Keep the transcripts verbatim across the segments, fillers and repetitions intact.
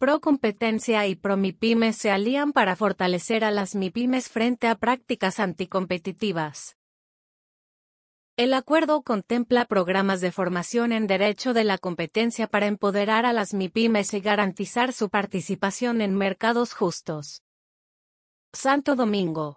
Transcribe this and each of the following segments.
Procompetencia y Promipymes se alían para fortalecer a las MIPYMES frente a prácticas anticompetitivas. El acuerdo contempla programas de formación en derecho de la competencia para empoderar a las MIPYMES y garantizar su participación en mercados justos. Santo Domingo.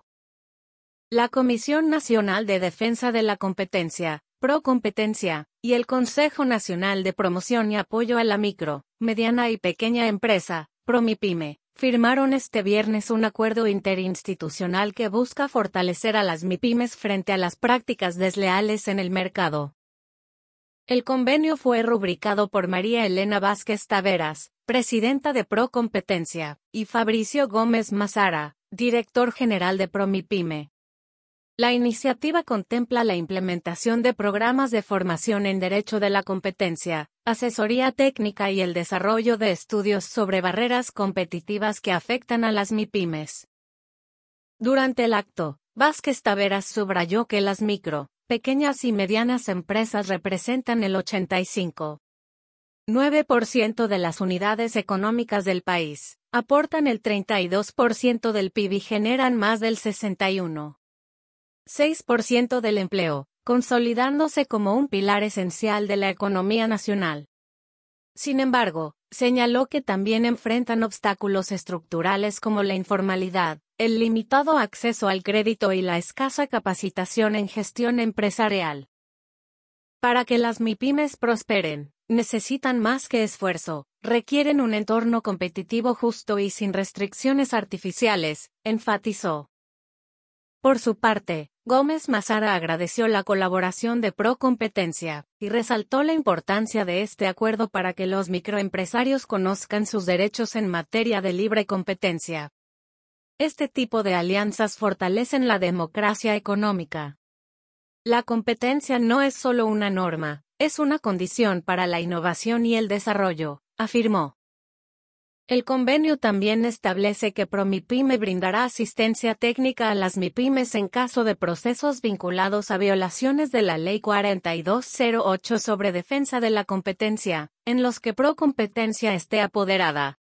La Comisión Nacional de Defensa de la Competencia, Procompetencia, y el Consejo Nacional de Promoción y Apoyo a la Micro, Mediana y Pequeña Empresa, Promipyme, firmaron este viernes un acuerdo interinstitucional que busca fortalecer a las MIPYMES frente a las prácticas desleales en el mercado. El convenio fue rubricado por María Elena Vázquez Taveras, presidenta de Procompetencia, y Fabricio Gómez Mazara, director general de Promipyme. La iniciativa contempla la implementación de programas de formación en derecho de la competencia, asesoría técnica y el desarrollo de estudios sobre barreras competitivas que afectan a las MIPYMES. Durante el acto, Vázquez Taveras subrayó que las micro, pequeñas y medianas empresas representan el ochenta y cinco punto nueve por ciento de las unidades económicas del país, aportan el treinta y dos por ciento del P I B y generan más del sesenta y uno punto seis por ciento del empleo, consolidándose como un pilar esencial de la economía nacional. Sin embargo, señaló que también enfrentan obstáculos estructurales como la informalidad, el limitado acceso al crédito y la escasa capacitación en gestión empresarial. Para que las MIPYMES prosperen, necesitan más que esfuerzo, requieren un entorno competitivo justo y sin restricciones artificiales, enfatizó. Por su parte, Gómez Mazara agradeció la colaboración de Procompetencia, y resaltó la importancia de este acuerdo para que los microempresarios conozcan sus derechos en materia de libre competencia. Este tipo de alianzas fortalecen la democracia económica. La competencia no es solo una norma, es una condición para la innovación y el desarrollo, afirmó. El convenio también establece que Promipyme brindará asistencia técnica a las MIPYMES en caso de procesos vinculados a violaciones de la Ley cuarenta y dos cero ocho sobre defensa de la competencia, en los que Procompetencia esté apoderada.